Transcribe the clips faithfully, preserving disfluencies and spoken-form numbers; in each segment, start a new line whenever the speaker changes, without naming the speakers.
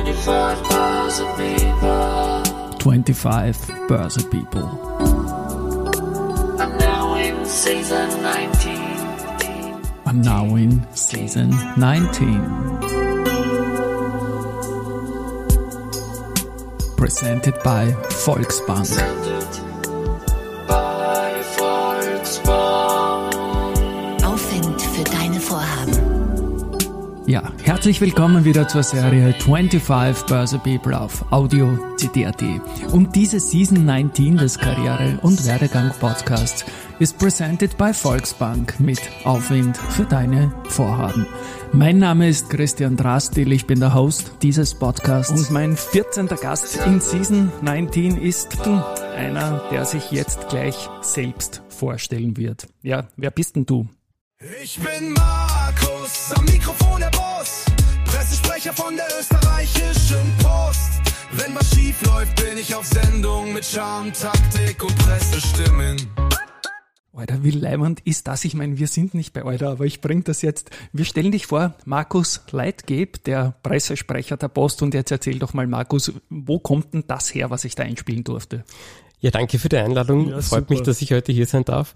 twenty-five Börse People.
twenty-five Börse People.
And now in season nineteen.
And now in season nineteen. Presented by Volksbank.
Presented by Volksbank.
Aufwind für deine Vorhaben.
Ja, herzlich willkommen wieder zur Serie twenty-five Börse People auf Audio C D punkt A T. Und diese Season neunzehn des Karriere- und Werdegang-Podcasts ist presented by Volksbank mit Aufwind für deine Vorhaben. Mein Name ist Christian Drastil, ich bin der Host dieses Podcasts. Und mein vierzehnter Gast in Season neunzehn ist du, einer, der sich jetzt gleich selbst vorstellen wird. Ja, wer bist denn du?
Ich bin Markus, am Mikrofon der Boss, Pressesprecher von der österreichischen Post. Wenn was schief läuft, bin ich auf Sendung mit Charme, Taktik und Pressestimmen.
Alter, wie leibend ist das? Ich meine, wir sind nicht bei Alter, aber ich bringe das jetzt. Wir stellen dich vor, Markus Leitgeb, der Pressesprecher der Post. Und jetzt erzähl doch mal, Markus, wo kommt denn das her, was ich da einspielen durfte?
Ja, danke für die Einladung.
Ja,
Freut
super.
mich, dass ich heute hier sein darf.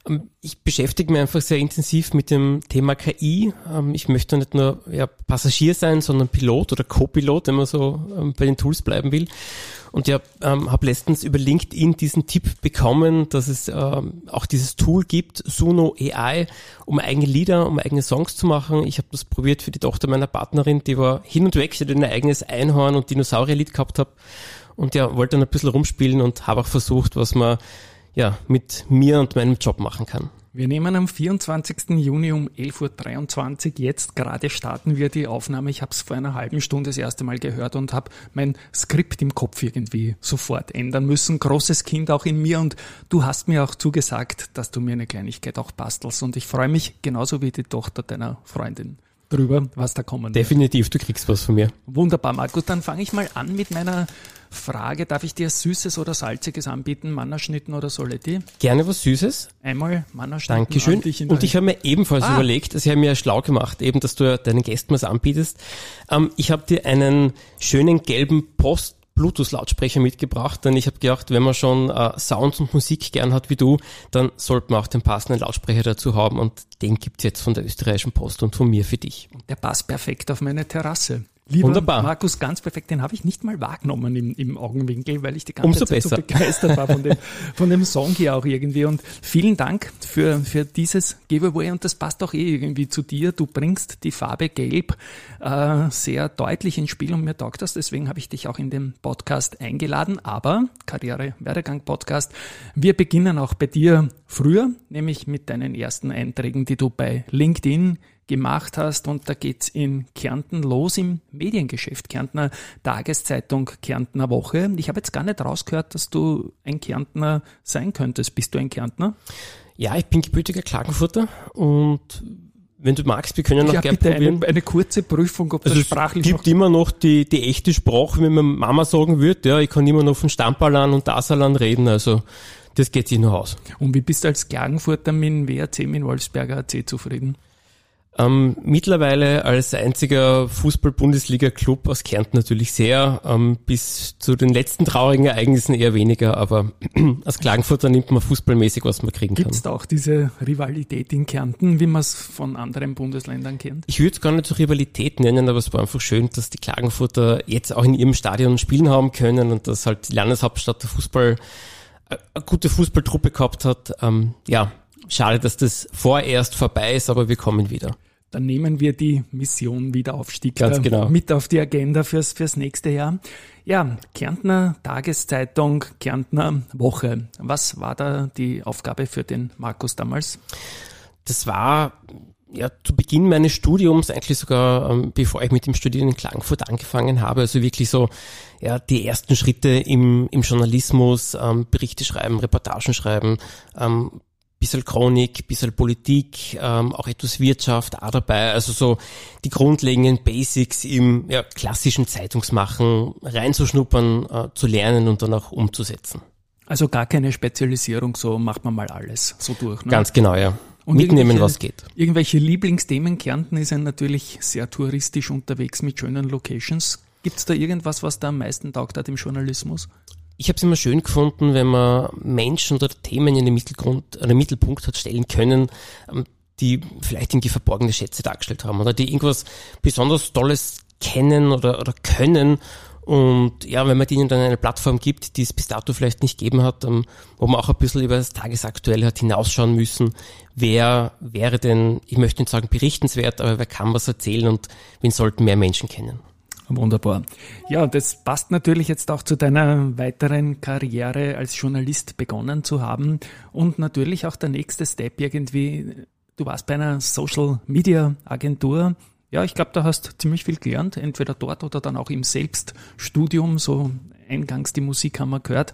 Ich beschäftige mich einfach sehr intensiv mit dem Thema K I. Ich möchte nicht nur ja, Passagier sein, sondern Pilot oder Co-Pilot, wenn man so bei den Tools bleiben will. Und ja, ähm, habe letztens über LinkedIn diesen Tipp bekommen, dass es ähm, auch dieses Tool gibt, Suno A I, um eigene Lieder, um eigene Songs zu machen. Ich habe das probiert für die Tochter meiner Partnerin, die war hin und weg, die hat ein eigenes Einhorn- und Dinosaurierlied gehabt habe. Und ja, wollte dann ein bisschen rumspielen und habe auch versucht, was man ja mit mir und meinem Job machen kann.
Wir nehmen am vierundzwanzigsten Juni um elf Uhr dreiundzwanzig, jetzt gerade starten wir die Aufnahme. Ich habe es vor einer halben Stunde das erste Mal gehört und habe mein Skript im Kopf irgendwie sofort ändern müssen. Großes Kind auch in mir, und du hast mir auch zugesagt, dass du mir eine Kleinigkeit auch bastelst, und ich freue mich genauso wie die Tochter deiner Freundin drüber, was da kommen wird.
Definitiv, du kriegst was von mir.
Wunderbar, Markus. Dann fange ich mal an mit meiner Frage. Darf ich dir Süßes oder Salziges anbieten? Mannerschnitten oder Soletti?
Gerne was Süßes.
Einmal Mannerschnitten.
Dankeschön.
an dich in
Und ich habe mir ebenfalls
Ah.
überlegt, also ich habe mir schlau gemacht, eben, dass du ja deinen Gästen was anbietest. Ähm, ich habe dir einen schönen gelben Post Bluetooth-Lautsprecher mitgebracht, denn ich habe gedacht, wenn man schon äh, Sounds und Musik gern hat wie du, dann sollte man auch den passenden Lautsprecher dazu haben, und den gibt's jetzt von der österreichischen Post und von mir für dich.
Der passt perfekt auf meine Terrasse. Lieber
Wunderbar.
Markus, ganz perfekt. Den habe ich nicht mal wahrgenommen im, im Augenwinkel, weil ich die ganze
Umso
Zeit
besser.
so begeistert war von dem, von dem Song hier auch irgendwie. Und vielen Dank für, für dieses Giveaway, und das passt auch eh irgendwie zu dir. Du bringst die Farbe Gelb äh, sehr deutlich ins Spiel, und mir taugt das. Deswegen habe ich dich auch in den Podcast eingeladen. Aber Karriere-Werdegang-Podcast, wir beginnen auch bei dir früher, nämlich mit deinen ersten Einträgen, die du bei LinkedIn gemacht hast, und da geht's in Kärnten los im Mediengeschäft. Kärntner Tageszeitung, Kärntner Woche. Ich habe jetzt gar nicht rausgehört, dass du ein Kärntner sein könntest. Bist du ein Kärntner?
Ja, ich bin gebürtiger Klagenfurter, und wenn du magst, wir können noch
Ja,
gerne
bitte
probieren.
eine, eine kurze Prüfung, ob
Also
das
es
sprachlich
gibt
noch...
immer noch die, die echte Sprache, wie meine Mama sagen würde. Ja, ich kann immer noch von Stamperlan und Dasalan reden, also das geht sich noch aus.
Und wie bist du als Klagenfurter mit dem W R C, mit dem Wolfsberger A C zufrieden?
Ähm, mittlerweile als einziger Fußball-Bundesliga-Club aus Kärnten natürlich sehr, ähm, bis zu den letzten traurigen Ereignissen eher weniger, aber als Klagenfurter nimmt man fußballmäßig, was man kriegen
Gibt es
kann.
da auch diese Rivalität in Kärnten, wie man es von anderen Bundesländern kennt?
Ich würde es gar nicht so Rivalität nennen, aber es war einfach schön, dass die Klagenfurter jetzt auch in ihrem Stadion spielen haben können, und dass halt die Landeshauptstadt der Fußball, äh, eine gute Fußballtruppe gehabt hat. Ähm, ja, schade, dass das vorerst vorbei ist, aber wir kommen wieder.
Dann nehmen wir die Mission Wiederaufstieg
Ganz
da
genau.
mit auf die Agenda fürs, fürs nächste Jahr. Ja, Kärntner Tageszeitung, Kärntner Woche. Was war da die Aufgabe für den Markus damals?
Das war ja zu Beginn meines Studiums, eigentlich sogar ähm, bevor ich mit dem Studieren in Klagenfurt angefangen habe, also wirklich so ja die ersten Schritte im, im Journalismus, ähm, Berichte schreiben, Reportagen schreiben, ähm, bisschen Chronik, bisschen Politik, ähm, auch etwas Wirtschaft auch dabei, also so die grundlegenden Basics im ja, klassischen Zeitungsmachen reinzuschnuppern, äh, zu lernen und dann auch umzusetzen.
Also gar keine Spezialisierung, so macht man mal alles so durch. Ne?
Ganz genau, ja.
Und
Mitnehmen,
irgendwelche-
was geht.
Irgendwelche Lieblingsthemen? Kärnten ist ja natürlich sehr touristisch unterwegs mit schönen Locations. Gibt es da irgendwas, was da am meisten taugt hat im Journalismus?
Ich habe es immer schön gefunden, wenn man Menschen oder Themen in den Mittelgrund, oder Mittelpunkt hat stellen können, die vielleicht irgendwie verborgene Schätze dargestellt haben oder die irgendwas besonders Tolles kennen oder, oder können. Und ja, wenn man denen dann eine Plattform gibt, die es bis dato vielleicht nicht gegeben hat, wo man auch ein bisschen über das Tagesaktuelle hat hinausschauen müssen, wer wäre denn, ich möchte nicht sagen berichtenswert, aber wer kann was erzählen und wen sollten mehr Menschen kennen?
Wunderbar. Ja, das passt natürlich jetzt auch zu deiner weiteren Karriere als Journalist begonnen zu haben und natürlich auch der nächste Step irgendwie, du warst bei einer Social-Media-Agentur. Ja, ich glaube, da hast ziemlich viel gelernt, entweder dort oder dann auch im Selbststudium, so eingangs die Musik haben wir gehört.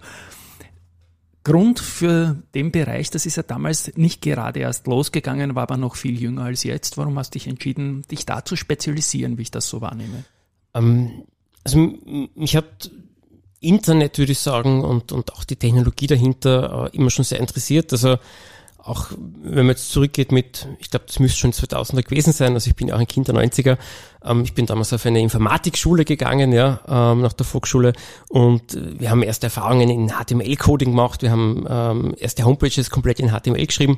Grund für den Bereich, das ist ja damals nicht gerade erst losgegangen, war aber noch viel jünger als jetzt. Warum hast du dich entschieden, dich da zu spezialisieren, wie ich das so wahrnehme?
Ähm, also mich hat Internet, würde ich sagen, und, und auch die Technologie dahinter äh, immer schon sehr interessiert. Also auch wenn man jetzt zurückgeht mit, ich glaube, das müsste schon zweitausender gewesen sein, also ich bin ja auch ein Kind der neunziger, ähm, ich bin damals auf eine Informatikschule gegangen, ja, ähm, nach der Volksschule und wir haben erste Erfahrungen in H T M L-Coding gemacht, wir haben ähm, erste Homepages komplett in H T M L geschrieben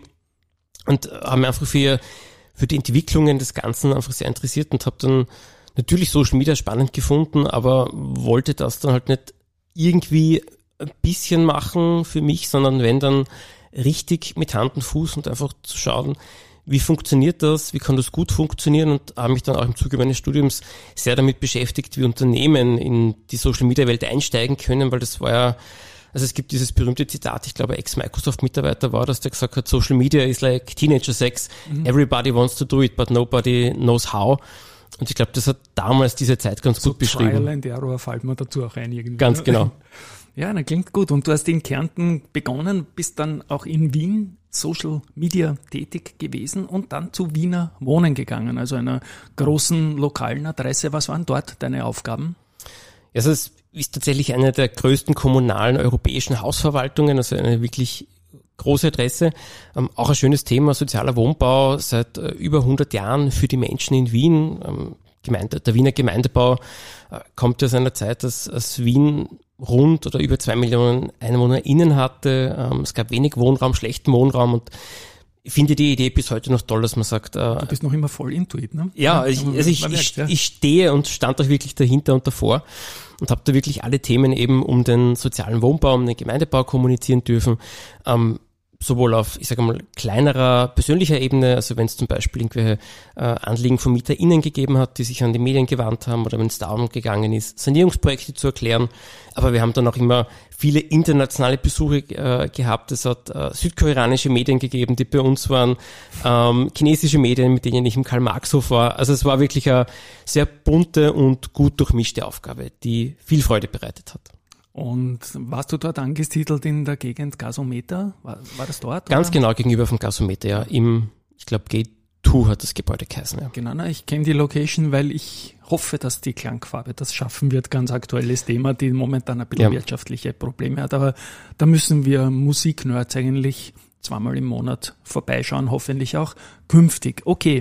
und haben einfach für, für die Entwicklungen des Ganzen einfach sehr interessiert und habe dann natürlich Social Media spannend gefunden, aber wollte das dann halt nicht irgendwie ein bisschen machen für mich, sondern wenn dann richtig mit Hand und Fuß und einfach zu schauen, wie funktioniert das, wie kann das gut funktionieren und habe mich dann auch im Zuge meines Studiums sehr damit beschäftigt, wie Unternehmen in die Social-Media-Welt einsteigen können, weil das war ja, also es gibt dieses berühmte Zitat, ich glaube Ex-Microsoft-Mitarbeiter war das, der gesagt hat, Social Media is like Teenager Sex, mhm. Everybody wants to do it, but nobody knows how. Und ich glaube, das hat damals diese Zeit ganz so gut beschrieben.
Trial and Error fällt mir dazu auch ein irgendwie.
Ganz genau.
Ja, das klingt gut. Und du hast in Kärnten begonnen, bist dann auch in Wien Social Media tätig gewesen und dann zu Wiener Wohnen gegangen, also einer großen lokalen Adresse. Was waren dort deine Aufgaben?
Also es ist tatsächlich eine der größten kommunalen europäischen Hausverwaltungen, also eine wirklich große Adresse. Ähm, auch ein schönes Thema, sozialer Wohnbau seit äh, über hundert Jahren für die Menschen in Wien. Ähm, Gemeinde, der Wiener Gemeindebau äh, kommt aus einer Zeit, dass, dass Wien rund oder über zwei Millionen EinwohnerInnen hatte. Ähm, es gab wenig Wohnraum, schlechten Wohnraum und ich finde die Idee bis heute noch toll, dass man sagt... Äh,
du bist noch immer voll intuit, ne?
Ja, ja ich, also ich, merkt, ich, ja. ich stehe und stand auch wirklich dahinter und davor und habe da wirklich alle Themen eben um den sozialen Wohnbau, um den Gemeindebau kommunizieren dürfen. Ähm, sowohl auf, ich sage mal, kleinerer persönlicher Ebene, also wenn es zum Beispiel irgendwelche äh, Anliegen von MieterInnen gegeben hat, die sich an die Medien gewandt haben oder wenn es darum gegangen ist, Sanierungsprojekte zu erklären. Aber wir haben dann auch immer viele internationale Besuche äh, gehabt. Es hat äh, südkoreanische Medien gegeben, die bei uns waren, ähm, chinesische Medien, mit denen ich im Karl-Marx-Hof war. Also es war wirklich eine sehr bunte und gut durchmischte Aufgabe, die viel Freude bereitet hat.
Und warst du dort angesiedelt in der Gegend Gasometer? War, war das dort?
Ganz
oder?
Genau, gegenüber vom Gasometer, ja. Im, ich glaube, Gate zwei hat das Gebäude geheißen, ja.
Genau, na, ich kenne die Location, weil ich hoffe, dass die Klangfarbe das schaffen wird. Ganz aktuelles Thema, die momentan ein bisschen ja. wirtschaftliche Probleme hat. Aber da müssen wir Musiknerds eigentlich zweimal im Monat vorbeischauen, hoffentlich auch künftig. Okay,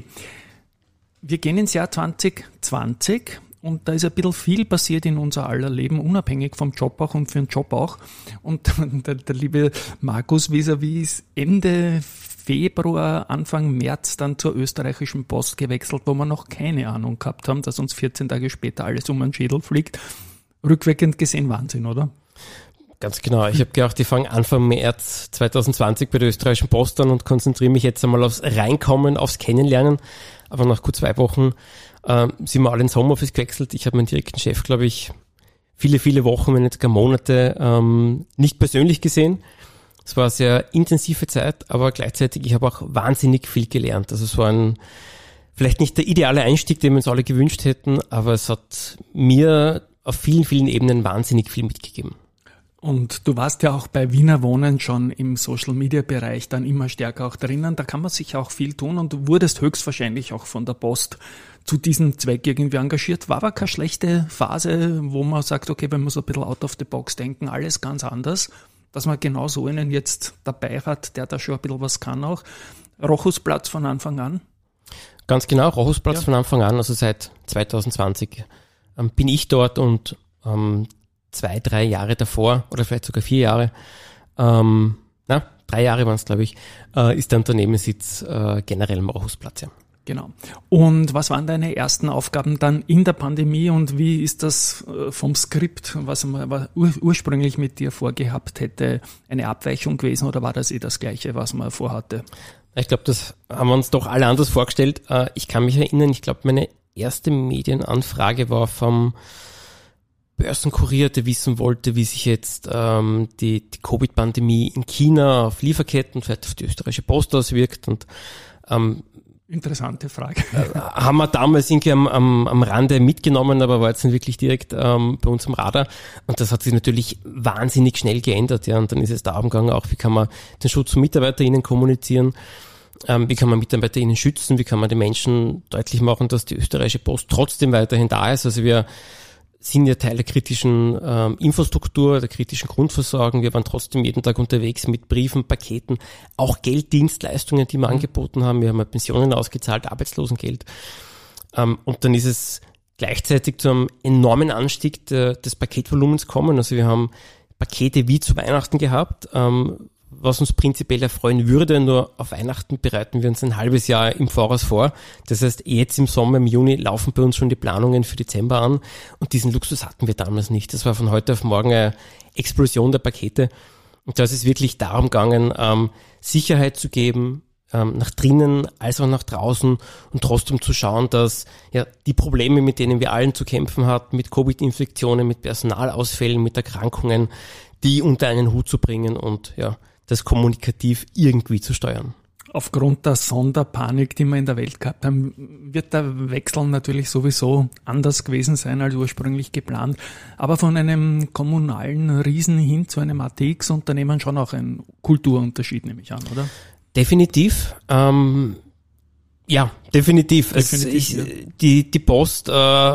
wir gehen ins Jahr zwanzig zwanzig. Und da ist ein bisschen viel passiert in unser aller Leben, unabhängig vom Job auch und für den Job auch. Und der, der liebe Markus vis-à-vis ist Ende Februar, Anfang März dann zur österreichischen Post gewechselt, wo wir noch keine Ahnung gehabt haben, dass uns vierzehn Tage später alles um den Schädel fliegt. Rückwirkend gesehen Wahnsinn, oder?
Ganz genau. Ich habe gedacht, ich fange Anfang März zwanzig zwanzig bei der österreichischen Post an und konzentriere mich jetzt einmal aufs Reinkommen, aufs Kennenlernen. Aber nach gut zwei Wochen äh, sind wir alle ins Homeoffice gewechselt. Ich habe meinen direkten Chef, glaube ich, viele, viele Wochen, wenn nicht gar Monate ähm, nicht persönlich gesehen. Es war eine sehr intensive Zeit, aber gleichzeitig, ich habe auch wahnsinnig viel gelernt. Also es war ein, vielleicht nicht der ideale Einstieg, den wir uns alle gewünscht hätten, aber es hat mir auf vielen, vielen Ebenen wahnsinnig viel mitgegeben.
Und du warst ja auch bei Wiener Wohnen schon im Social-Media-Bereich dann immer stärker auch drinnen. Da kann man sich auch viel tun und du wurdest höchstwahrscheinlich auch von der Post zu diesem Zweck irgendwie engagiert. War aber keine schlechte Phase, wo man sagt, okay, wenn wir so ein bisschen out of the box denken, alles ganz anders, dass man genau so einen jetzt dabei hat, der da schon ein bisschen was kann auch. Rochusplatz von Anfang an?
Ganz genau, Rochusplatz
ja.
von Anfang an, also seit zwanzig zwanzig ähm, bin ich dort und ähm, zwei, drei Jahre davor oder vielleicht sogar vier Jahre, ähm, na, drei Jahre waren es, glaube ich, äh, ist der Unternehmenssitz äh, generell am Rochusplatz, ja.
Genau. Und was waren deine ersten Aufgaben dann in der Pandemie und wie ist das vom Skript, was man ur- ursprünglich mit dir vorgehabt hätte, eine Abweichung gewesen oder war das eh das Gleiche, was man vorhatte?
Ich glaube, das haben wir uns doch alle anders vorgestellt. Ich kann mich erinnern, ich glaube, meine erste Medienanfrage war vom Börsenkurier, der wissen wollte, wie sich jetzt ähm, die, die Covid-Pandemie in China auf Lieferketten, vielleicht auf die österreichische Post auswirkt und ähm,
Interessante Frage.
Äh, haben wir damals irgendwie am, am, am Rande mitgenommen, aber war jetzt nicht wirklich direkt ähm, bei uns am Radar. Und das hat sich natürlich wahnsinnig schnell geändert. Ja. Und dann ist es darum gegangen, auch wie kann man den Schutz von MitarbeiterInnen kommunizieren, ähm, wie kann man MitarbeiterInnen schützen, wie kann man den Menschen deutlich machen, dass die österreichische Post trotzdem weiterhin da ist. Also wir sind ja Teil der kritischen ähm, Infrastruktur, der kritischen Grundversorgung. Wir waren trotzdem jeden Tag unterwegs mit Briefen, Paketen, auch Gelddienstleistungen, die wir mhm. angeboten haben. Wir haben ja Pensionen ausgezahlt, Arbeitslosengeld. Ähm, und dann ist es gleichzeitig zu einem enormen Anstieg de, des Paketvolumens kommen. Also wir haben Pakete wie zu Weihnachten gehabt, ähm, was uns prinzipiell erfreuen würde, nur auf Weihnachten bereiten wir uns ein halbes Jahr im Voraus vor. Das heißt, jetzt im Sommer, im Juni laufen bei uns schon die Planungen für Dezember an und diesen Luxus hatten wir damals nicht. Das war von heute auf morgen eine Explosion der Pakete und da ist es wirklich darum gegangen, ähm, Sicherheit zu geben, ähm, nach drinnen als auch nach draußen und trotzdem zu schauen, dass ja die Probleme, mit denen wir allen zu kämpfen hatten, mit Covid-Infektionen, mit Personalausfällen, mit Erkrankungen, die unter einen Hut zu bringen und ja, das kommunikativ irgendwie zu steuern.
Aufgrund der Sonderpanik, die wir in der Welt gehabt haben, wird der Wechsel natürlich sowieso anders gewesen sein als ursprünglich geplant. Aber von einem kommunalen Riesen hin zu einem A T X-Unternehmen schon auch ein Kulturunterschied, nehme ich an, oder?
Definitiv. Ähm, ja, definitiv.
definitiv
es, ich,
ja.
Die, die Post äh,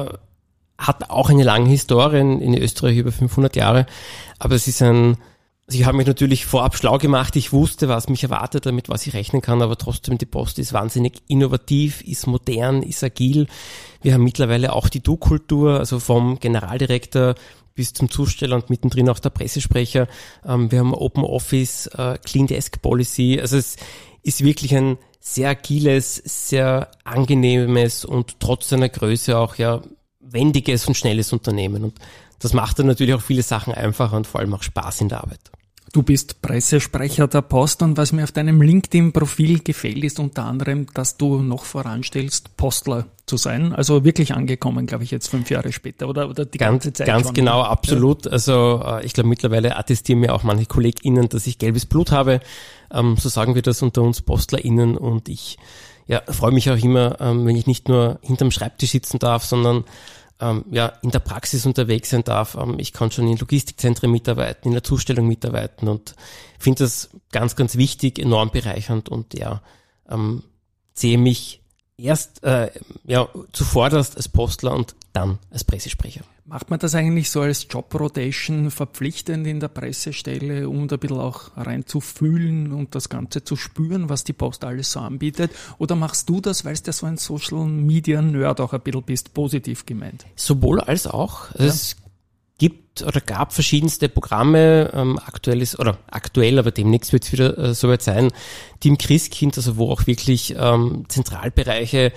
hat auch eine lange Historie in, in Österreich, über fünfhundert Jahre. Aber es ist ein Also ich habe mich natürlich vorab schlau gemacht, ich wusste, was mich erwartet, damit was ich rechnen kann, aber trotzdem, die Post ist wahnsinnig innovativ, ist modern, ist agil. Wir haben mittlerweile auch die Du-Kultur, also vom Generaldirektor bis zum Zusteller und mittendrin auch der Pressesprecher. Wir haben Open Office, Clean Desk Policy, also es ist wirklich ein sehr agiles, sehr angenehmes und trotz seiner Größe auch ja wendiges und schnelles Unternehmen und das macht dann natürlich auch viele Sachen einfacher und vor allem auch Spaß in der Arbeit.
Du bist Pressesprecher der Post und was mir auf deinem LinkedIn-Profil gefällt, ist unter anderem, dass du noch voranstellst, Postler zu sein. Also wirklich angekommen, glaube ich, jetzt fünf Jahre später oder, oder die
ganz,
ganze Zeit
Ganz
schon,
genau,
ja.
absolut. Also ich glaube, mittlerweile attestieren mir auch manche KollegInnen, dass ich gelbes Blut habe. Ähm, so sagen wir das unter uns PostlerInnen und ich ja, freue mich auch immer, ähm, wenn ich nicht nur hinterm Schreibtisch sitzen darf, sondern Ähm, ja, in der Praxis unterwegs sein darf. Ähm, ich kann schon in Logistikzentren mitarbeiten, in der Zustellung mitarbeiten und finde das ganz, ganz wichtig, enorm bereichernd und ja, ähm, sehe mich erst äh, ja zuvorderst als Postler und dann als Pressesprecher.
Macht man das eigentlich so als Job-Rotation verpflichtend in der Pressestelle, um da ein bisschen auch reinzufühlen und das Ganze zu spüren, was die Post alles so anbietet? Oder machst du das, weil du ja so ein Social-Media-Nerd auch ein bisschen bist, positiv gemeint?
Sowohl als auch.
Ja.
Es gibt oder gab verschiedenste Programme, ähm, aktuell ist, oder aktuell, aber demnächst wird es wieder äh, soweit sein, die im Christkind, also wo auch wirklich ähm, Zentralbereiche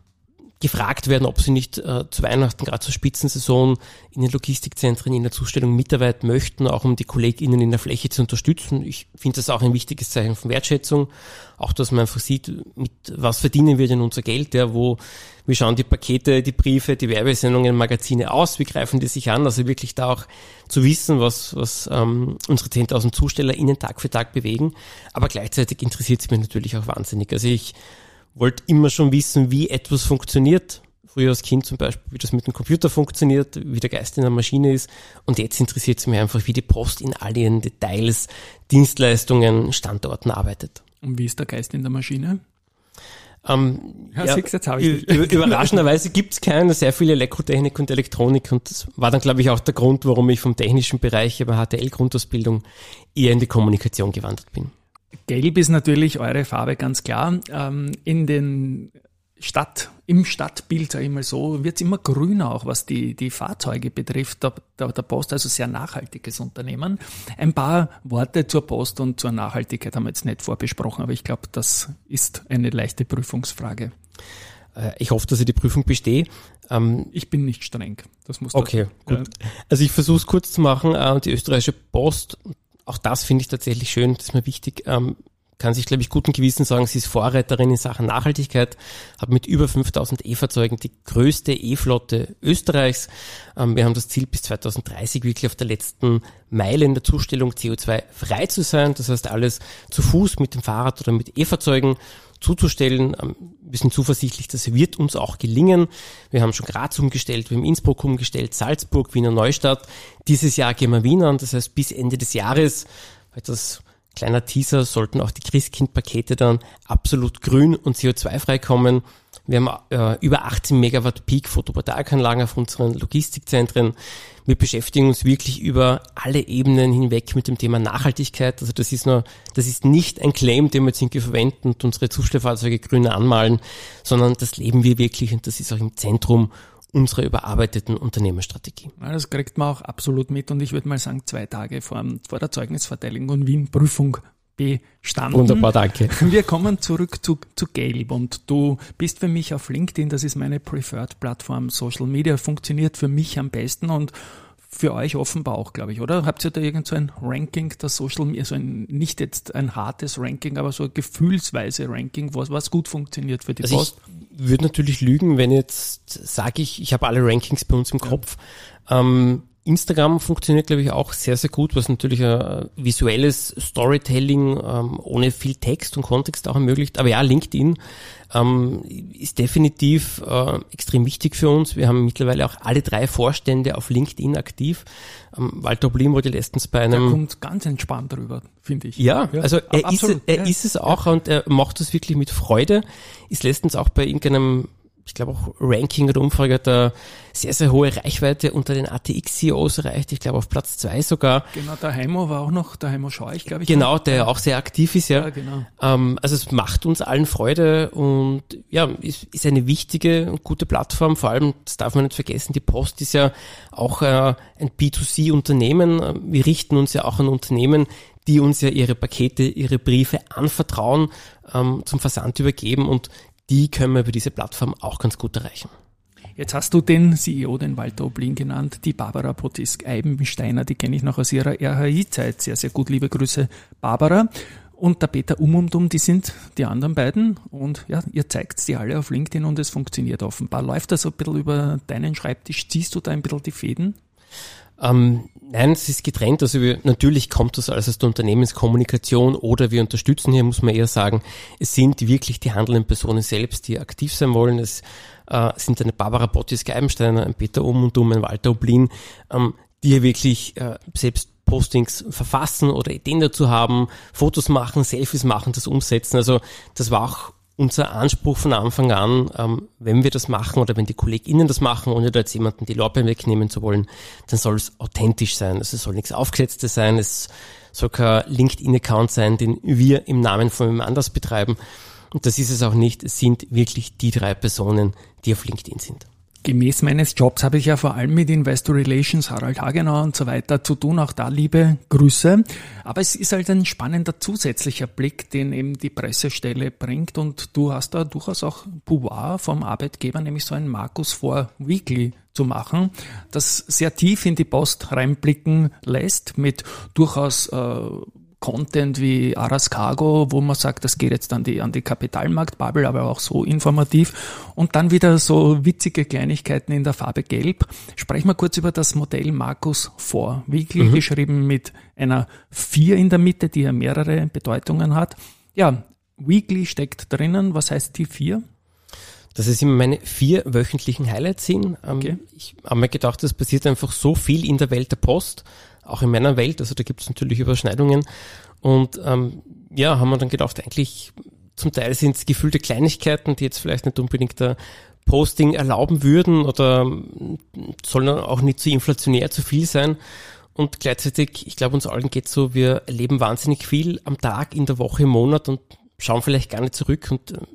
gefragt werden, ob sie nicht äh, zu Weihnachten, gerade zur Spitzensaison, in den Logistikzentren, in der Zustellung mitarbeiten möchten, auch um die KollegInnen in der Fläche zu unterstützen. Ich finde das auch ein wichtiges Zeichen von Wertschätzung, auch dass man einfach sieht, mit was verdienen wir denn unser Geld, ja, wo, wie schauen die Pakete, die Briefe, die Werbesendungen, Magazine aus, wie greifen die sich an, also wirklich da auch zu wissen, was, was ähm, unsere zehntausend ZustellerInnen Tag für Tag bewegen, aber gleichzeitig interessiert es mich natürlich auch wahnsinnig. Also ich wollte immer schon wissen, wie etwas funktioniert. Früher als Kind zum Beispiel, wie das mit dem Computer funktioniert, wie der Geist in der Maschine ist. Und jetzt interessiert es mich einfach, wie die Post in all ihren Details, Dienstleistungen, Standorten arbeitet.
Und wie ist der Geist in der Maschine?
Ähm,
Ja,
ja,
siehst, jetzt habe ich dich.
ü- Überraschenderweise gibt es keinen, sehr viel Elektrotechnik und Elektronik. Und das war dann, glaube ich, auch der Grund, warum ich vom technischen Bereich über H T L-Grundausbildung eher in die Kommunikation gewandert bin.
Gelb ist natürlich eure Farbe, ganz klar. Ähm, in den Stadt, im Stadtbild, sage ich mal so, wird es immer grüner, auch was die, die Fahrzeuge betrifft. Der, der, der Post, also sehr nachhaltiges Unternehmen. Ein paar Worte zur Post und zur Nachhaltigkeit haben wir jetzt nicht vorbesprochen, aber ich glaube, das ist eine leichte Prüfungsfrage.
Ich hoffe, dass ich die Prüfung bestehe. Ähm,
ich bin nicht streng. Das muss
okay, gut. Äh, also ich versuche es kurz zu machen. Äh, die österreichische Post, auch das finde ich tatsächlich schön, das ist mir wichtig, ähm, kann sich, glaube ich, guten Gewissen sagen, sie ist Vorreiterin in Sachen Nachhaltigkeit, hat mit über fünftausend E-Fahrzeugen die größte E-Flotte Österreichs. Ähm, wir haben das Ziel, bis zweitausenddreißig wirklich auf der letzten Meile in der Zustellung C O zwei frei zu sein. Das heißt, alles zu Fuß, mit dem Fahrrad oder mit E-Fahrzeugen zuzustellen. Ähm, wir sind zuversichtlich, das wird uns auch gelingen. Wir haben schon Graz umgestellt, wir haben Innsbruck umgestellt, Salzburg, Wiener Neustadt. Dieses Jahr gehen wir Wien an, das heißt bis Ende des Jahres, weil das kleiner Teaser, sollten auch die Christkind-Pakete dann absolut grün und C O zwei frei kommen. Wir haben äh, über achtzehn Megawatt Peak Photovoltaikanlagen auf unseren Logistikzentren. Wir beschäftigen uns wirklich über alle Ebenen hinweg mit dem Thema Nachhaltigkeit. Also das ist nur, das ist nicht ein Claim, den wir jetzt irgendwie verwenden und unsere Zustellfahrzeuge grün anmalen, sondern das leben wir wirklich und das ist auch im Zentrum unserer überarbeiteten Unternehmensstrategie.
Ja, das kriegt man auch absolut mit und ich würde mal sagen, zwei Tage vor, vor der Zeugnisverteilung und Wien Prüfung bestanden.
Wunderbar, danke.
Wir kommen zurück zu, zu Gelb und du bist für mich auf LinkedIn, das ist meine Preferred-Plattform, Social Media funktioniert für mich am besten und für euch offenbar auch, glaube ich, oder? Habt ihr da irgend so ein Ranking der Social Media, so ein, nicht jetzt ein hartes Ranking, aber so ein gefühlsweise Ranking, was, was gut funktioniert für die
also
Post?
Ich würde natürlich lügen, wenn jetzt sage ich, ich habe alle Rankings bei uns im Kopf. Ja. Ähm, Instagram funktioniert, glaube ich, auch sehr, sehr gut, was natürlich ein visuelles Storytelling ähm, ohne viel Text und Kontext auch ermöglicht. Aber ja, LinkedIn ähm, ist definitiv äh, extrem wichtig für uns. Wir haben mittlerweile auch alle drei Vorstände auf LinkedIn aktiv. Ähm, Walter Oblin wurde letztens bei einem...
Der kommt ganz entspannt rüber, finde ich.
Ja, ja, also er, ist, er
ja.
ist es auch
ja.
und er macht das wirklich mit Freude. Ist letztens auch bei irgendeinem... ich glaube auch Ranking oder Umfrage hat er sehr, sehr hohe Reichweite unter den A T X-C E Os erreicht, ich glaube auf Platz zwei sogar.
Genau, der Heimo war auch noch, der Heimo Scheuch, glaube ich.
Genau, der ja auch sehr aktiv ist, ja.
Ja, genau.
Ähm, also es macht uns allen Freude und ja, ist, ist eine wichtige und gute Plattform, vor allem, das darf man nicht vergessen, die Post ist ja auch äh, ein B zwei C Unternehmen. Wir richten uns ja auch an Unternehmen, die uns ja ihre Pakete, ihre Briefe anvertrauen, ähm, zum Versand übergeben und die können wir über diese Plattform auch ganz gut erreichen.
Jetzt hast du den C E O, den Walter Oblin genannt, die Barbara Potisk-Eibensteiner, die kenne ich noch aus ihrer R H I-Zeit. Sehr, sehr gut, liebe Grüße, Barbara. Und der Peter Umumdum, die sind die anderen beiden. Und ja, ihr zeigt die alle auf LinkedIn und es funktioniert offenbar. Läuft das so ein bisschen über deinen Schreibtisch? Ziehst du da ein bisschen die Fäden?
Ähm, nein, es ist getrennt. Also wir, natürlich kommt das alles aus der Unternehmenskommunikation oder wir unterstützen hier, muss man eher sagen, es sind wirklich die handelnden Personen selbst, die aktiv sein wollen. Es äh, sind eine Barbara Potisk-Eibensteiner, ein Peter Umumdum, ein Walter Oblin, ähm, die hier wirklich äh, selbst Postings verfassen oder Ideen dazu haben, Fotos machen, Selfies machen, das umsetzen. Also das war auch unser Anspruch von Anfang an, ähm, wenn wir das machen oder wenn die KollegInnen das machen, ohne da jetzt jemanden die Lorbeeren wegnehmen zu wollen, dann soll es authentisch sein. Also es soll nichts Aufgesetztes sein, es soll kein LinkedIn-Account sein, den wir im Namen von jemand anders betreiben. Und das ist es auch nicht. Es sind wirklich die drei Personen, die auf LinkedIn sind.
Gemäß meines Jobs habe ich ja vor allem mit Investor Relations, Harald Hagenauer und so weiter zu tun. Auch da liebe Grüße. Aber es ist halt ein spannender zusätzlicher Blick, den eben die Pressestelle bringt. Und du hast da durchaus auch Pouvoir vom Arbeitgeber, nämlich so ein Markus vor Weekly zu machen, das sehr tief in die Post reinblicken lässt mit durchaus äh, Content wie Aras Cargo, wo man sagt, das geht jetzt an die, an die Kapitalmarktbubble, aber auch so informativ. Und dann wieder so witzige Kleinigkeiten in der Farbe Gelb. Sprechen wir kurz über das Modell Markus vor Weekly, mhm. geschrieben mit einer vier in der Mitte, die ja mehrere Bedeutungen hat. Ja, Weekly steckt drinnen. Was heißt die vier?
Dass es immer meine vier wöchentlichen Highlights sind. Okay. Ich habe mir gedacht, es passiert einfach so viel in der Welt der Post, auch in meiner Welt, also da gibt es natürlich Überschneidungen und ähm, ja, haben wir dann gedacht, eigentlich zum Teil sind es gefühlte Kleinigkeiten, die jetzt vielleicht nicht unbedingt der Posting erlauben würden oder sollen auch nicht zu inflationär zu viel sein und gleichzeitig, ich glaube uns allen geht so, wir erleben wahnsinnig viel am Tag, in der Woche, im Monat und schauen vielleicht gar nicht zurück und äh,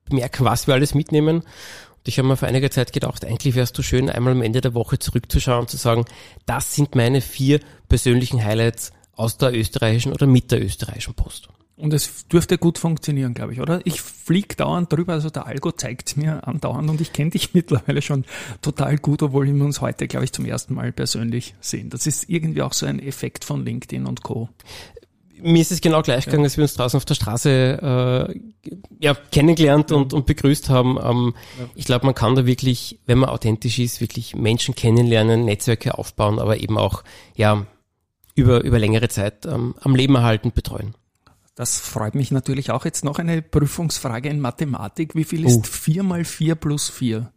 bemerken, was wir alles mitnehmen. Und ich habe mir vor einiger Zeit gedacht, eigentlich wäre es so schön, einmal am Ende der Woche zurückzuschauen und zu sagen, das sind meine vier persönlichen Highlights aus der österreichischen oder mit der österreichischen Post.
Und es dürfte gut funktionieren, glaube ich, oder? Ich fliege dauernd drüber, also der Algo zeigt es mir andauernd und ich kenne dich mittlerweile schon total gut, obwohl wir uns heute, glaube ich, zum ersten Mal persönlich sehen. Das ist irgendwie auch so ein Effekt von LinkedIn und Co.
Mir ist es genau gleich gegangen, ja. als wir uns draußen auf der Straße äh, ja, kennengelernt ja. Und, und begrüßt haben. Ähm, ja. Ich glaube, man kann da wirklich, wenn man authentisch ist, wirklich Menschen kennenlernen, Netzwerke aufbauen, aber eben auch ja über, über längere Zeit ähm, am Leben erhalten, betreuen.
Das freut mich natürlich auch. Jetzt noch eine Prüfungsfrage in Mathematik. Wie viel ist uh. vier mal vier plus vier?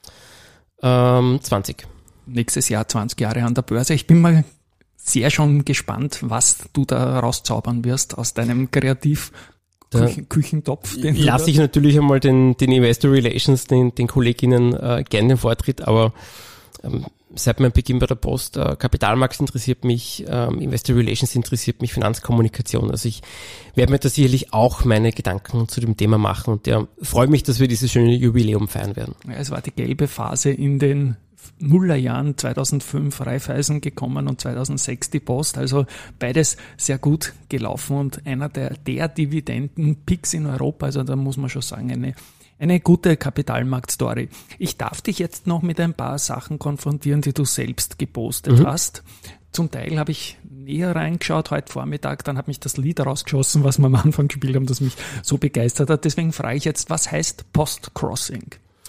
Ähm, zwanzig.
Nächstes Jahr zwanzig Jahre an der Börse. Ich bin mal sehr schon gespannt, was du da rauszaubern wirst aus deinem Kreativ- Küchen, Küchentopf. Den
lasse ich natürlich einmal den, den Investor Relations, den, den Kolleginnen äh, gerne den Vortritt, aber ähm, seit meinem Beginn bei der Post, äh, Kapitalmarkt interessiert mich, ähm, Investor Relations interessiert mich, Finanzkommunikation. Also ich werde mir da sicherlich auch meine Gedanken zu dem Thema machen und ja, freue mich, dass wir dieses schöne Jubiläum feiern werden.
Ja, es war die gelbe Phase in den Nullerjahren, zweitausendfünf Raiffeisen gekommen und zweitausendsechs die Post, also beides sehr gut gelaufen und einer der, der Dividenden-Picks in Europa, also da muss man schon sagen, eine Eine gute Kapitalmarkt-Story. Ich darf dich jetzt noch mit ein paar Sachen konfrontieren, die du selbst gepostet mhm. hast. Zum Teil habe ich näher reingeschaut heute Vormittag, dann hat mich das Lied rausgeschossen, was wir am Anfang gespielt haben, das mich so begeistert hat. Deswegen frage ich jetzt, was heißt Postcrossing?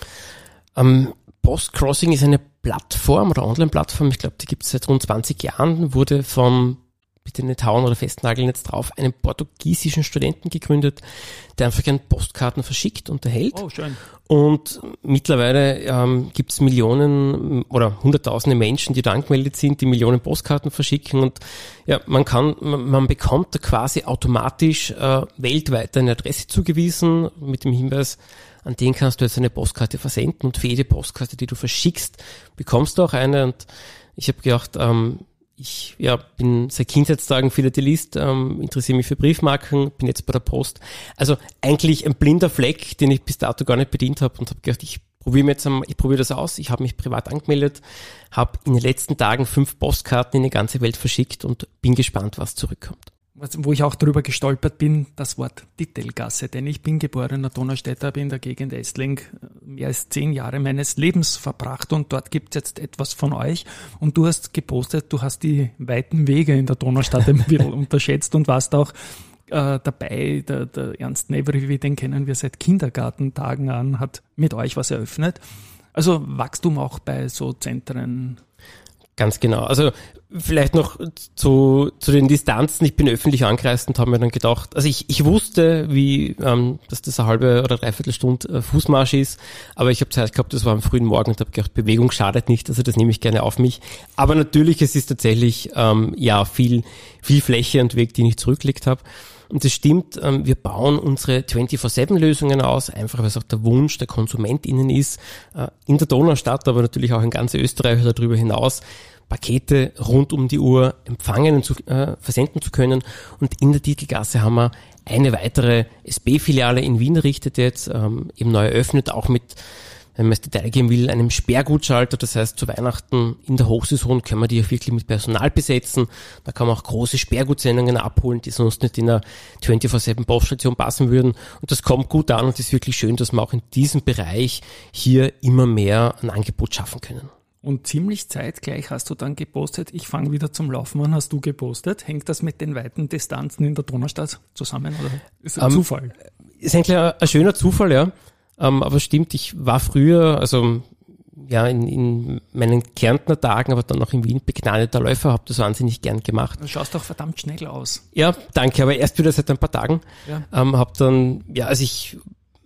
Um, Postcrossing ist eine Plattform oder Online-Plattform, ich glaube, die gibt es seit rund zwanzig Jahren, wurde von bitte nicht hauen oder festnageln jetzt drauf, einen portugiesischen Studenten gegründet, der einfach gerne Postkarten verschickt und erhält.
Oh, schön.
Und mittlerweile ähm, gibt es Millionen oder hunderttausende Menschen, die da angemeldet sind, die Millionen Postkarten verschicken und ja, man kann, man, man bekommt da quasi automatisch äh, weltweit eine Adresse zugewiesen mit dem Hinweis, an den kannst du jetzt eine Postkarte versenden und für jede Postkarte, die du verschickst, bekommst du auch eine und ich habe gedacht, ähm, Ich ja, bin seit Kindheitstagen Philatelist, ähm, interessiere mich für Briefmarken, bin jetzt bei der Post. Also eigentlich ein blinder Fleck, den ich bis dato gar nicht bedient habe und habe gedacht, ich probiere mir jetzt, ich probiere das aus. Ich habe mich privat angemeldet, habe in den letzten Tagen fünf Postkarten in die ganze Welt verschickt und bin gespannt, was zurückkommt.
Wo ich auch drüber gestolpert bin, das Wort Dittelgasse, denn ich bin geborener Donaustädter, habe in der Gegend Essling mehr als zehn Jahre meines Lebens verbracht und dort gibt es jetzt etwas von euch und du hast gepostet, du hast die weiten Wege in der Donaustadt ein bisschen unterschätzt und warst auch äh, dabei, der, der Ernst Nevri, den kennen wir seit Kindergartentagen an, hat mit euch was eröffnet. Also Wachstum auch bei so Zentren.
Ganz genau. Also vielleicht noch zu zu den Distanzen. Ich bin öffentlich angereist und habe mir dann gedacht, also ich ich wusste, wie ähm, dass das eine halbe oder dreiviertel Stunde äh, Fußmarsch ist, aber ich habe Zeit gehabt, das war am frühen Morgen und habe gedacht, Bewegung schadet nicht, also das nehme ich gerne auf mich. Aber natürlich, es ist tatsächlich ähm, ja viel viel Fläche und Weg, den ich zurückgelegt habe. Und es stimmt, ähm, wir bauen unsere vierundzwanzig sieben Lösungen aus, einfach weil es auch der Wunsch der KonsumentInnen ist, äh, in der Donaustadt, aber natürlich auch in ganz Österreich oder darüber hinaus, Pakete rund um die Uhr empfangen und zu, äh, versenden zu können. Und in der Dittelgasse haben wir eine weitere S B-Filiale in Wien errichtet jetzt, ähm, eben neu eröffnet, auch mit, wenn man das Detail geben will, einem Sperrgutschalter. Das heißt, zu Weihnachten in der Hochsaison können wir die auch wirklich mit Personal besetzen. Da kann man auch große Sperrgutsendungen abholen, die sonst nicht in einer vierundzwanzig sieben Poststation passen würden. Und das kommt gut an und es ist wirklich schön, dass wir auch in diesem Bereich hier immer mehr ein Angebot schaffen können.
Und ziemlich zeitgleich hast du dann gepostet, ich fange wieder zum Laufen an, hast du gepostet. Hängt das mit den weiten Distanzen in der Donaustadt zusammen oder ist das ein um, Zufall?
Ist eigentlich ein, ein schöner Zufall, ja. Um, aber stimmt, ich war früher, also ja, in, in meinen Kärntner Tagen, aber dann auch in Wien begnadeter Läufer, habe das wahnsinnig gern gemacht.
Du schaust doch verdammt schnell aus.
Ja, danke, aber erst wieder seit ein paar Tagen. Ja. Um, habe dann, ja, also ich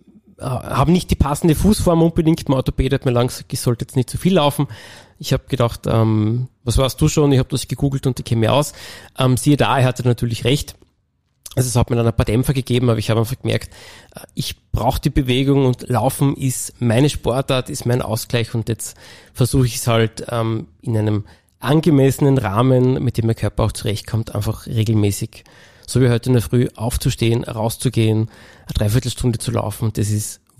habe nicht die passende Fußform unbedingt. Mein Orthopäde hat mir lang gesagt, ich sollte jetzt nicht zu viel laufen. Ich habe gedacht, ähm, was warst du schon? Ich habe das gegoogelt und ich kenne mich aus. Ähm, siehe da, er hatte natürlich recht. Also es hat mir dann ein paar Dämpfer gegeben, aber ich habe einfach gemerkt, ich brauche die Bewegung und Laufen ist meine Sportart, ist mein Ausgleich und jetzt versuche ich es halt ähm, in einem angemessenen Rahmen, mit dem mein Körper auch zurechtkommt, einfach regelmäßig, so wie heute in der Früh, aufzustehen, rauszugehen, eine Dreiviertelstunde zu laufen. Das ist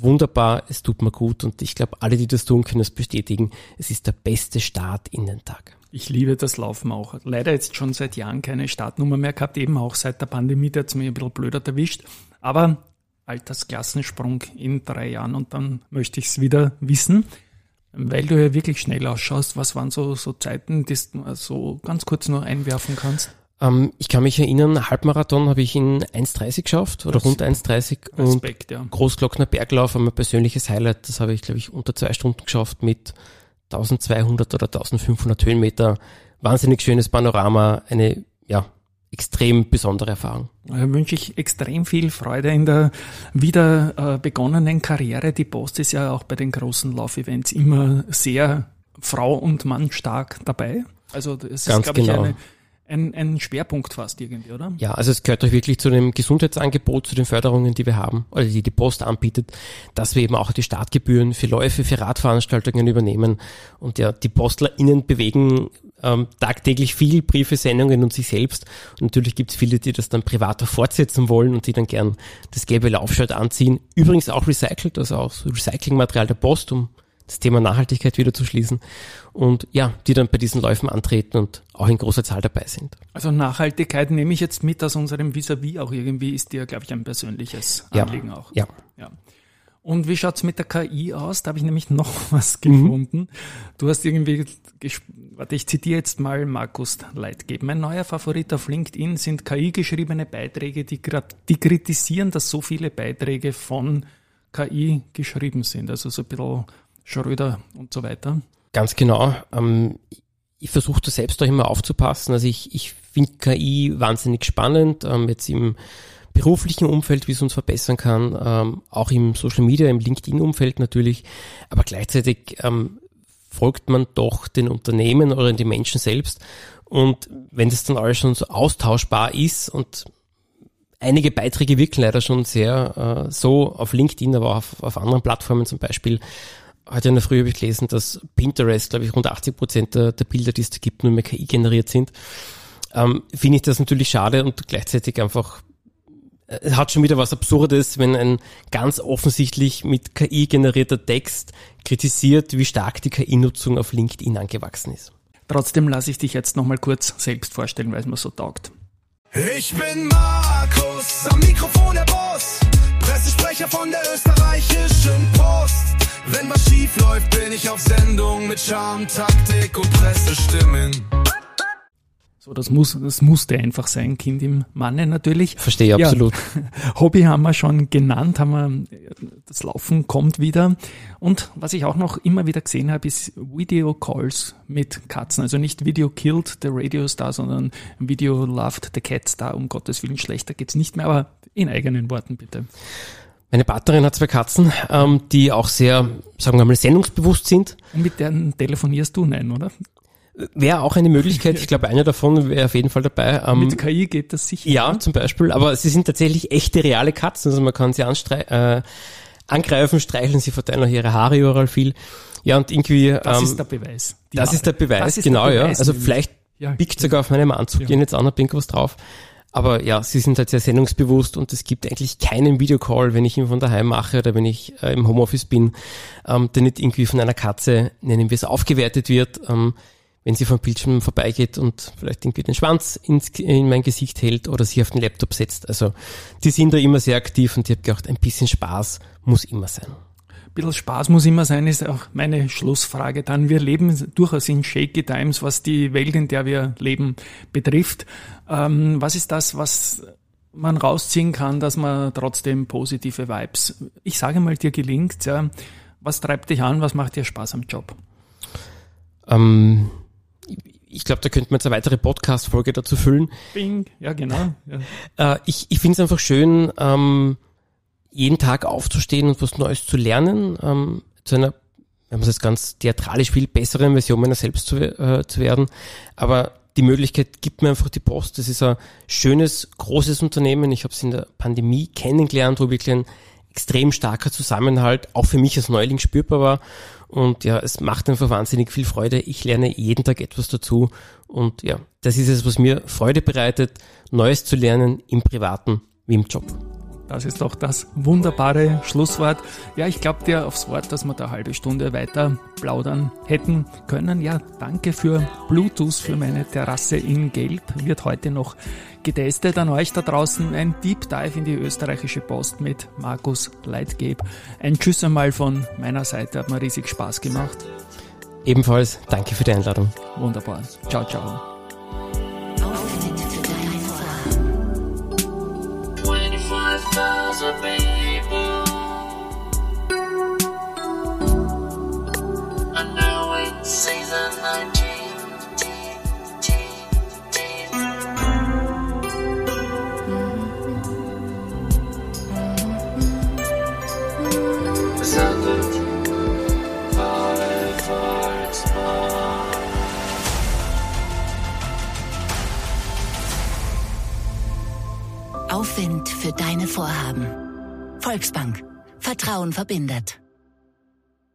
wunderbar, es tut mir gut und ich glaube, alle, die das tun, können es bestätigen. Es ist der beste Start in den Tag.
Ich liebe das Laufen auch. Leider jetzt schon seit Jahren keine Startnummer mehr gehabt, eben auch seit der Pandemie, da hat es mich ein bisschen blöd erwischt. Aber Altersklassensprung in drei Jahren und dann möchte ich es wieder wissen, weil du ja wirklich schnell ausschaust. Was waren so, so Zeiten, die du so ganz kurz nur einwerfen kannst?
Ähm, ich kann mich erinnern, Halbmarathon habe ich in eins dreißig geschafft oder
Das
rund eins dreißig und
Respekt, ja.
Großglockner Berglauf war mein persönliches Highlight. Das habe ich, glaube ich, unter zwei Stunden geschafft mit eintausendzweihundert oder eintausendfünfhundert Höhenmeter. Wahnsinnig schönes Panorama, eine, ja, extrem besondere Erfahrung.
Da wünsche ich extrem viel Freude in der wieder äh, begonnenen Karriere. Die Post ist ja auch bei den großen Laufevents immer sehr Frau- und Mann stark dabei. Also das
Ganz
ist, glaube
genau.
ich, eine, ein, ein Schwerpunkt fast irgendwie, oder?
Ja, also es gehört doch wirklich zu dem Gesundheitsangebot, zu den Förderungen, die wir haben, oder die die Post anbietet, dass wir eben auch die Startgebühren für Läufe, für Radveranstaltungen übernehmen. Und ja, die PostlerInnen bewegen ähm, tagtäglich viel Briefe, Sendungen und sich selbst. Und natürlich gibt es viele, die das dann privater fortsetzen wollen und die dann gern das gelbe Laufshirt anziehen. Übrigens auch recycelt, also auch so Recyclingmaterial der Post, um das Thema Nachhaltigkeit wieder zu schließen. Und ja, die dann bei diesen Läufen antreten und auch in großer Zahl dabei sind.
Also Nachhaltigkeit nehme ich jetzt mit aus unserem Vis-à-vis auch irgendwie, ist dir, glaube ich, ein persönliches
Ja,
Anliegen auch.
ja.
Ja. Und wie schaut's mit der K I aus? Da habe ich nämlich noch was gefunden. Mhm. Du hast irgendwie, gesp- warte, ich zitiere jetzt mal Markus Leitgeb. Mein neuer Favorit auf LinkedIn sind K I-geschriebene Beiträge, die, gra- die kritisieren, dass so viele Beiträge von K I geschrieben sind. Also so ein bisschen Schröder und so weiter.
Ganz genau. Ähm, ich versuche da selbst auch immer aufzupassen. Also ich, ich finde K I wahnsinnig spannend, ähm, jetzt im beruflichen Umfeld, wie es uns verbessern kann, ähm, auch im Social Media, im LinkedIn-Umfeld natürlich, aber gleichzeitig ähm, folgt man doch den Unternehmen oder den Menschen selbst und wenn das dann alles schon so austauschbar ist und einige Beiträge wirken leider schon sehr äh, so auf LinkedIn, aber auch auf, auf anderen Plattformen zum Beispiel. Heute in der Früh habe ich gelesen, dass Pinterest, glaube ich, rund achtzig Prozent der, der Bilder, die es da gibt, nur mehr K I generiert sind. Ähm, finde ich das natürlich schade und gleichzeitig einfach es hat schon wieder was Absurdes, wenn ein ganz offensichtlich mit K I generierter Text kritisiert, wie stark die K I-Nutzung auf LinkedIn angewachsen ist.
Trotzdem lasse ich dich jetzt nochmal kurz selbst vorstellen, weil es mir so taugt.
Ich bin Markus, am Mikrofon der Boss, Pressesprecher von der österreichischen Post. Wenn was schief läuft, bin ich auf Sendung mit Charme, Taktik und Pressestimmen.
So, das muss, das musste einfach sein, Kind im Manne natürlich.
Verstehe ich absolut.
Ja, Hobby haben wir schon genannt, haben wir, das Laufen kommt wieder. Und was ich auch noch immer wieder gesehen habe, ist Video Calls mit Katzen. Also nicht Video killed the Radio Star, sondern Video loved the Cat Star. Um Gottes Willen, schlechter geht's nicht mehr, aber in eigenen Worten bitte.
Meine Partnerin hat zwei Katzen, ähm, die auch sehr, sagen wir mal, sendungsbewusst sind.
Und mit denen telefonierst du? Nein, oder?
Wäre auch eine Möglichkeit. Ich glaube, einer davon wäre auf jeden Fall dabei. Ähm,
Mit K I geht das sicher.
Ja, zum Beispiel. Aber sie sind tatsächlich echte, reale Katzen. Also man kann sie anstre- äh, angreifen, streicheln, sie verteilen auch ihre Haare überall viel. Ja, und irgendwie...
Das
ähm,
ist der Beweis. Die
das
Haare.
ist der Beweis,
Das ist
genau,
der
ja.
Beweis,
Also
nämlich.
vielleicht
Ja,
biegt sogar auf meinem Anzug,
ja.
gehen jetzt an, da bin ich was drauf. Aber ja, sie sind halt sehr sendungsbewusst und es gibt eigentlich keinen Videocall, wenn ich ihn von daheim mache oder wenn ich äh, im Homeoffice bin, ähm, der nicht irgendwie von einer Katze, nennen wir es, aufgewertet wird, ähm, wenn sie vom Bildschirm vorbeigeht und vielleicht irgendwie den Schwanz ins, in mein Gesicht hält oder sich auf den Laptop setzt. Also die sind da immer sehr aktiv und ich habe gedacht, ein bisschen Spaß muss immer sein.
Ein bisschen Spaß muss immer sein, ist auch meine Schlussfrage dann. Wir leben durchaus in shaky times, was die Welt, in der wir leben, betrifft. Ähm, was ist das, was man rausziehen kann, dass man trotzdem positive Vibes, ich sage mal, dir gelingt, ja. Was treibt dich an, was macht dir Spaß am Job?
Ähm, ich glaube, da könnte man jetzt eine weitere Podcast-Folge dazu füllen.
Bing, ja genau. Ja.
Äh, ich ich finde es einfach schön, ähm, jeden Tag aufzustehen und was Neues zu lernen, ähm, zu einer, wenn man es jetzt ganz theatralisch will, besseren Version meiner selbst zu, äh, zu werden. Aber die Möglichkeit gibt mir einfach die Post. Das ist ein schönes, großes Unternehmen. Ich habe es in der Pandemie kennengelernt, wo wirklich ein extrem starker Zusammenhalt auch für mich als Neuling spürbar war. Und ja, es macht einfach wahnsinnig viel Freude. Ich lerne jeden Tag etwas dazu. Und ja, das ist es, was mir Freude bereitet, Neues zu lernen im Privaten wie im Job.
Das ist doch das wunderbare Schlusswort. Ja, ich glaube dir aufs Wort, dass wir da eine halbe Stunde weiter plaudern hätten können. Ja, danke für Bluetooth für meine Terrasse in Gelb. Wird heute noch getestet. An euch da draußen ein Deep Dive in die österreichische Post mit Markus Leitgeb. Ein Tschüss einmal von meiner Seite. Hat mir riesig Spaß gemacht.
Ebenfalls danke für die Einladung.
Wunderbar. Ciao, ciao.
twenty-five thousand people are now in season nineteen. Presented by Volkswagen.
Aufwind für deine Vorhaben. Volksbank. Vertrauen verbindet.